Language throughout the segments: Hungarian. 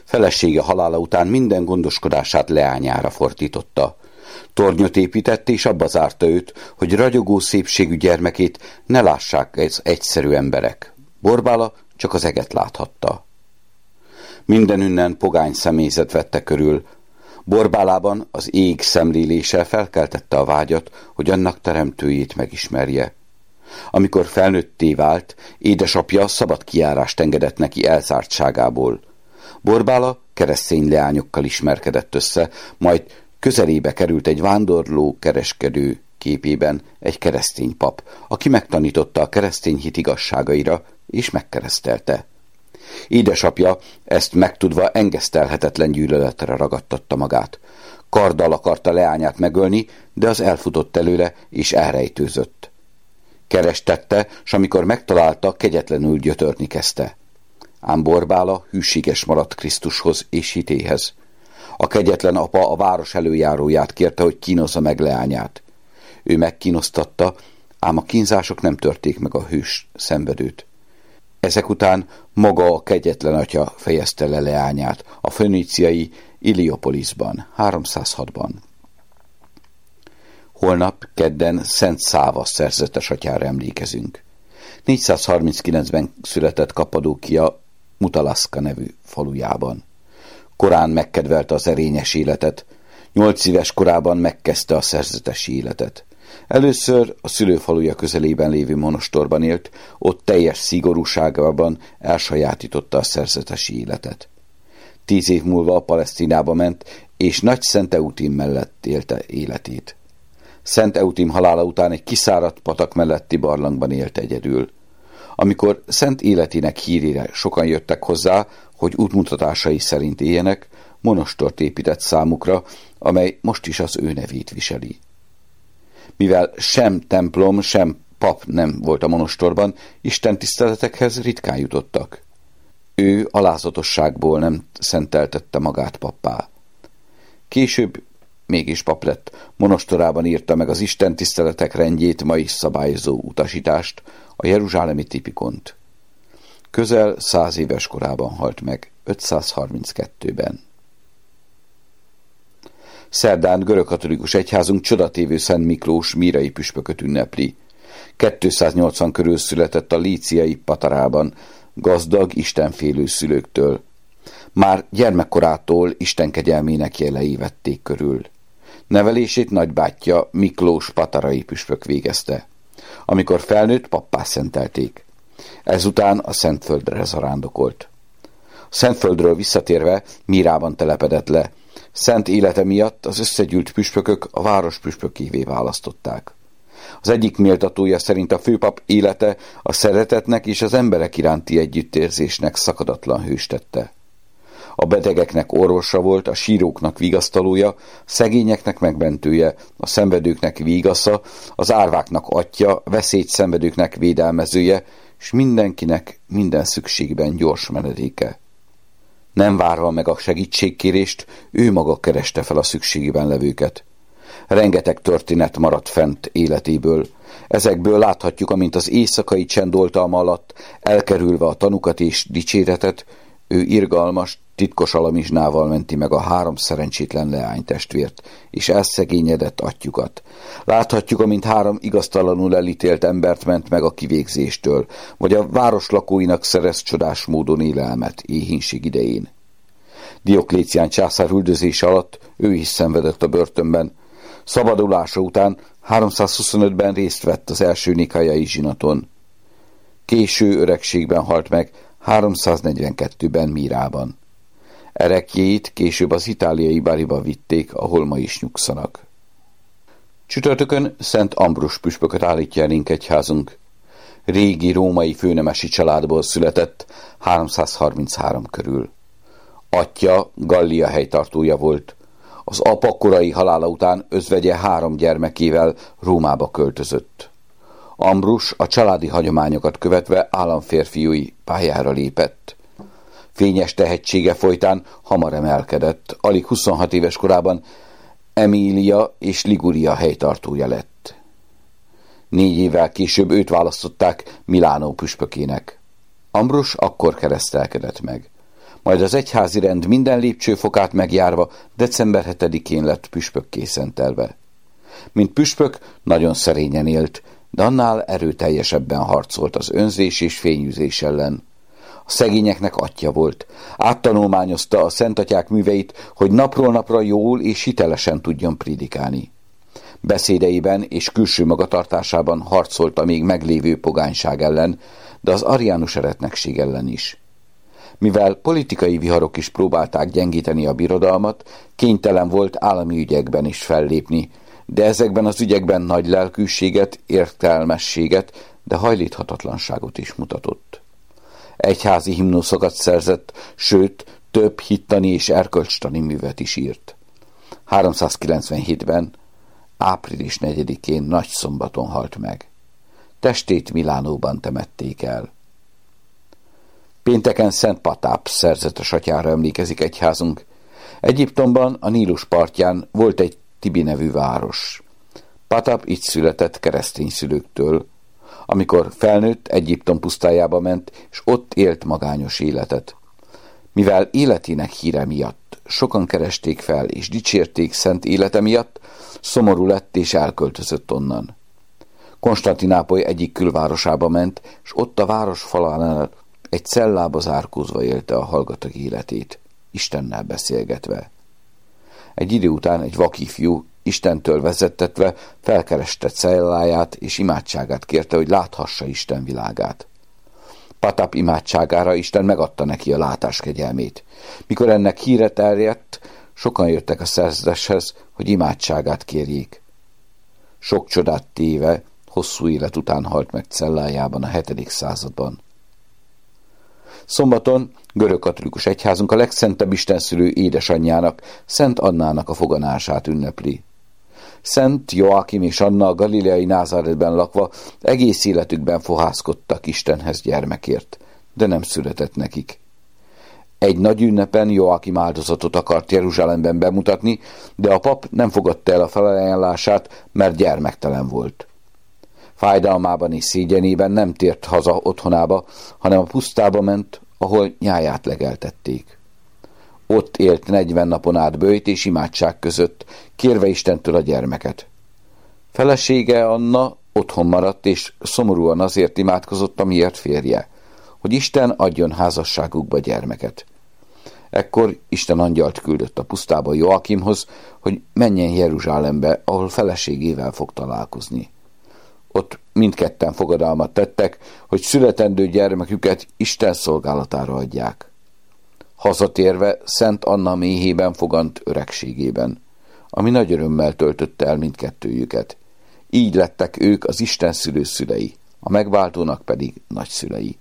Felesége halála után minden gondoskodását leányára fordította. Tornyot épített, és abba zárta őt, hogy ragyogó szépségű gyermekét ne lássák az egyszerű emberek. Borbála csak az eget láthatta. Mindenünnen pogány személyzet vette körül. Borbálában az ég szemlélése felkeltette a vágyat, hogy annak teremtőjét megismerje. Amikor felnőtté vált, édesapja szabad kijárást engedett neki elzártságából. Borbála keresztény leányokkal ismerkedett össze, majd közelébe került egy vándorló kereskedő képében egy keresztény pap, aki megtanította a keresztény hit igazságaira, és megkeresztelte. Édesapja ezt megtudva engesztelhetetlen gyűlöletre ragadtatta magát. Karddal akarta leányát megölni, de az elfutott előle, és elrejtőzött. Kerestette, s amikor megtalálta, kegyetlenül gyötörni kezdte. Ám Borbála hűséges maradt Krisztushoz és hitéhez. A kegyetlen apa a város előjáróját kérte, hogy kínozza meg leányát. Ő megkínoztatta, ám a kínzások nem törték meg a hős szenvedőt. Ezek után maga a kegyetlen atya fejezte le leányát a föníciai Iliopolisban, 306-ban. Holnap, kedden Szent Száva szerzetes atyára emlékezünk. 439-ben született Kappadókia Mutalaszka nevű falujában. Korán megkedvelte az erényes életet, 8 éves korában megkezdte a szerzetesi életet. Először a szülőfaluja közelében lévő monostorban élt, ott teljes szigorúságában elsajátította a szerzetesi életet. 10 év múlva Palesztinába ment, és Nagy Szent Eutim mellett élte életét. Szent Eutim halála után egy kiszáradt patak melletti barlangban élt egyedül. Amikor szent életének hírére sokan jöttek hozzá, hogy útmutatásai szerint éljenek, monostort épített számukra, amely most is az ő nevét viseli. Mivel sem templom, sem pap nem volt a monostorban, istentiszteletekhez ritkán jutottak. Ő alázatosságból nem szenteltette magát pappá. Később mégis pap lett, monostorában írta meg az istentiszteletek rendjét ma is szabályozó utasítást, a jeruzsálemi tipikont. Közel 100 éves korában halt meg, 532-ben. Szerdán görögkatolikus egyházunk csodatévő Szent Miklós mírai püspököt ünnepli. 280 körül született a líciai Patarában, gazdag, istenfélő szülőktől. Már gyermekkorától Isten kegyelmének jelei vették körül. Nevelését nagybátyja Miklós patarai püspök végezte. Amikor felnőtt, pappá szentelték. Ezután a Szentföldre zarándokolt. A Szentföldről visszatérve Mírában telepedett le. Szent élete miatt az összegyűlt püspökök a város püspökévé választották. Az egyik méltatója szerint a főpap élete a szeretetnek és az emberek iránti együttérzésnek szakadatlan hőst tette. A betegeknek orvosa volt, a síróknak vigasztalója, szegényeknek megmentője, a szenvedőknek vigasza, az árváknak atya, veszélyt szenvedőknek védelmezője, és mindenkinek minden szükségben gyors menedéke. Nem várva meg a segítségkérést, ő maga kereste fel a szükségében levőket. Rengeteg történet maradt fent életéből. Ezekből láthatjuk, amint az éjszakai csend oltalma alatt, elkerülve a tanukat és dicséretet, ő irgalmas, titkos alamizsnával menti meg a 3 szerencsétlen leánytestvért, és elszegényedett atyjukat. Láthatjuk, amint 3 igaztalanul elítélt embert ment meg a kivégzéstől, vagy a város lakóinak szerez csodás módon élelmet éhínség idején. Dioklécián császár üldözése alatt ő is szenvedett a börtönben. Szabadulása után 325-ben részt vett az első nikaiai zsinaton. Késő öregségben halt meg, 342-ben Mírában. Erekjét később az itáliai Bariba vitték, ahol ma is nyugszanak. Csütörtökön Szent Ambrus püspököt állítja elénk egyházunk. Régi római főnemesi családból született, 333 körül. Atyja Gallia helytartója volt. Az apa korai halála után özvegye 3 gyermekével Rómába költözött. Ambrus a családi hagyományokat követve államférfiúi pályára lépett. Fényes tehetsége folytán hamar emelkedett, alig 26 éves korában Emília és Liguria helytartója lett. 4 évvel később őt választották Milánó püspökének. Ambrus akkor keresztelkedett meg. majd az egyházi rend minden lépcsőfokát megjárva december 7-én lett püspökké szentelve. Mint püspök nagyon szerényen élt, de annál erőteljesebben harcolt az önzés és fényűzés ellen. A szegényeknek atyja volt. Áttanulmányozta a szentatyák műveit, hogy napról napra jól és hitelesen tudjon prédikálni. Beszédeiben és külső magatartásában harcolt a még meglévő pogányság ellen, de az ariánus eretnekség ellen is. Mivel politikai viharok is próbálták gyengíteni a birodalmat, kénytelen volt állami ügyekben is fellépni, de ezekben az ügyekben nagy lelkűséget, értelmességet, de hajlíthatatlanságot is mutatott. Egyházi himnuszokat szerzett, sőt, több hittani és erkölcstani művet is írt. 397-ben, április 4-én nagyszombaton halt meg. Testét Milánóban temették el. Pénteken Szent Patáp szerzetes atyára emlékezik egyházunk. Egyiptomban a Nílus partján volt egy Tibi nevű város. Patáp itt született keresztény szülőktől. Amikor felnőtt, Egyiptom pusztájába ment, és ott élt magányos életet. Mivel életének híre miatt sokan keresték fel és dicsérték szent élete miatt, szomorú lett és elköltözött onnan. Konstantinápoly egyik külvárosába ment, és ott a város falánál egy cellába zárkózva élte a hallgatag életét, Istennel beszélgetve. Egy idő után egy vakifjú, Istentől vezettetve felkereste celláját és imádságát kérte, hogy láthassa Isten világát. Patáp imádságára Isten megadta neki a látás kegyelmét. Mikor ennek híre terjedt, sokan jöttek a szerzeteshez, hogy imádságát kérjék. Sok csodát téve, hosszú élet után halt meg cellájában a 7. században. Szombaton görögkatolikus egyházunk a legszentebb istenszülő édesanyjának, Szent Annának a foganását ünnepli. Szent Joachim és Anna a galileai Názáretben lakva egész életükben fohászkodtak Istenhez gyermekért, de nem született nekik. Egy nagy ünnepen Joachim áldozatot akart Jeruzsálemben bemutatni, de a pap nem fogadta el a felajánlását, mert gyermektelen volt. Fájdalmában és szégyenében nem tért haza otthonába, hanem a pusztába ment, ahol nyáját legeltették. Ott élt 40 napon át böjt és imádság között, kérve Istentől a gyermeket. Felesége Anna otthon maradt, és szomorúan azért imádkozott, amiért férje, hogy Isten adjon házasságukba gyermeket. Ekkor Isten angyalt küldött a pusztába Joachimhoz, hogy menjen Jeruzsálembe, ahol feleségével fog találkozni. Ott mindketten fogadalmat tettek, hogy születendő gyermeküket Isten szolgálatára adják. Hazatérve Szent Anna méhében fogant öregségében, ami nagy örömmel töltötte el mindkettőjüket. Így lettek ők az Isten szülőszülei, a megváltónak pedig nagyszülei.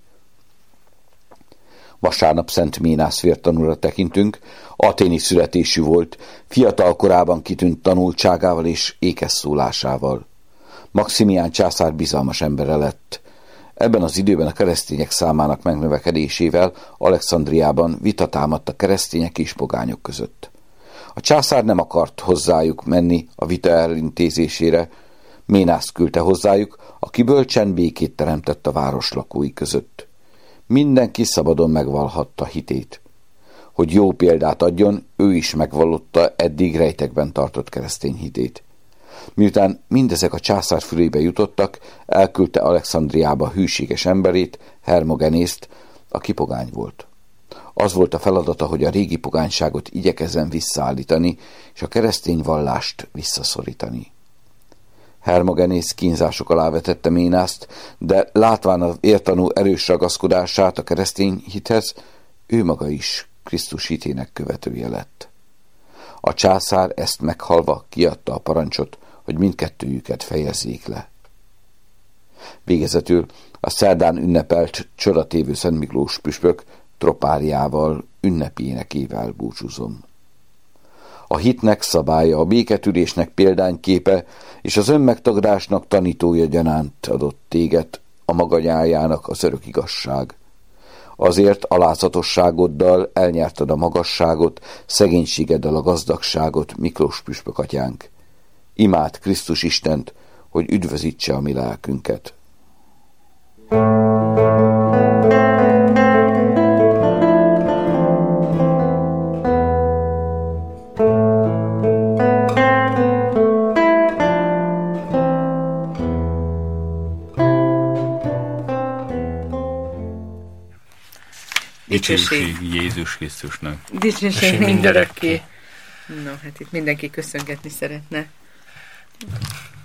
Vasárnap Szent Ménász vértanúra tekintünk, athéni születésű volt, fiatal korában kitűnt tanultságával és ékes szólásával. Maximián császár bizalmas embere lett. Ebben az időben a keresztények számának megnövekedésével Alexandriában vita támadt a keresztények és pogányok között. A császár nem akart hozzájuk menni a vita elintézésére, Ménászt küldte hozzájuk, aki bölcsen békét teremtett a város lakói között. Mindenki szabadon megvallhatta hitét. Hogy jó példát adjon, ő is megvallotta eddig rejtekben tartott keresztény hitét. Miután mindezek a császár fülébe jutottak, elküldte Alexandriába hűséges emberét, Hermogenészt, aki pogány volt. Az volt a feladata, hogy a régi pogányságot igyekezzen visszaállítani, és a keresztény vallást visszaszorítani. Hermogenész kínzások alá vetette Ménászt, de látván az értanú erős ragaszkodását a keresztény hithez, ő maga is Krisztus hitének követője lett. A császár ezt meghalva kiadta a parancsot, hogy mindkettőjüket fejezzék le. Végezetül a szerdán ünnepelt csodatévő Szent Miklós püspök tropáriával, ünnepi énekével búcsúzom. A hitnek szabálya, a béketűrésnek példányképe és az önmegtagadásnak tanítója gyanánt adott téged, a maga nyájának az örök igazság. Azért alázatosságoddal elnyerted a magasságot, szegénységeddel a gazdagságot, Miklós püspök atyánk. Imád Krisztus Istent, hogy üdvözítse a mi lelkünket. Dicsőség Jézus Krisztusnak. Dicsőség mindörökké. No, hát itt mindenki köszöngetni szeretne.